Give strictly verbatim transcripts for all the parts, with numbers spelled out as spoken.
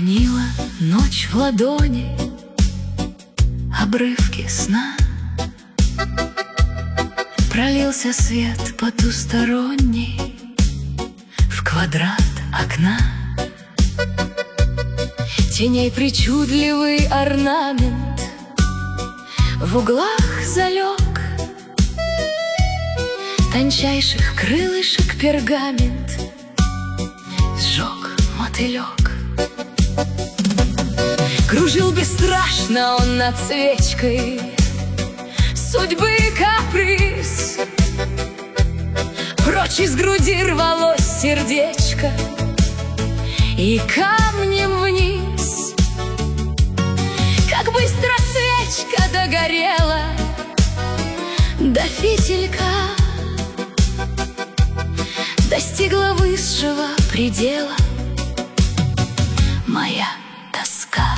Хранила ночь в ладони обрывки сна. Пролился свет потусторонний в квадрат окна. Теней причудливый орнамент в углах залег, тончайших крылышек пергамент сжег мотылек. Кружил бесстрашно он над свечкой судьбы каприз. Прочь из груди рвалось сердечко и камнем вниз. Как быстро свечка догорела до фитилька, достигла высшего предела моя тоска.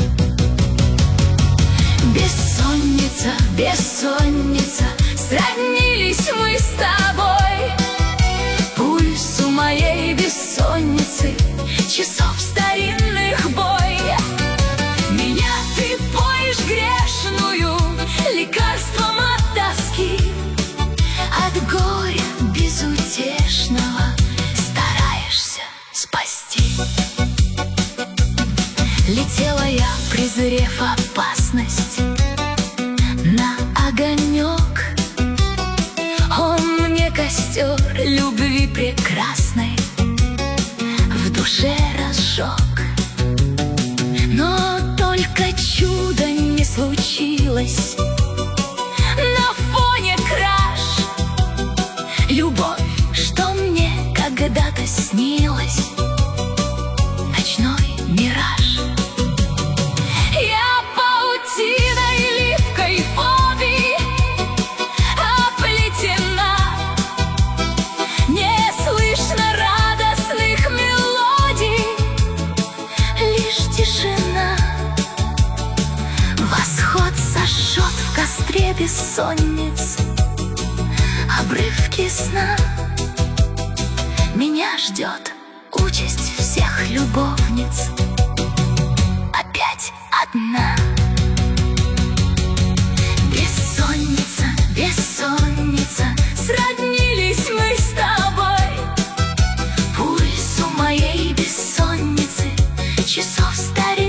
Бессонница, бессонница, сроднились мы с тобой. Пульсу моей бессонницы часов старинных бой. Меня ты поишь грешную лекарством от тоски, от горя безутешного стараешься спасти. Летела я, презрев опасность, на огонек. Он мне костер любви прекрасной в душе разжег. Но только чудо не случилось. На фоне краш любовь, что мне когда-то снилась, ночной мираж. Я паутиной, липкой фобии оплетена. Не слышно радостных мелодий, лишь тишина. Восход сожжет в костре бессонниц обрывки сна. Меня ждет участь всех любовниц, опять одна. Бессонница, бессонница, сроднились мы с тобой. Пульсу моей бессонницы часов старинных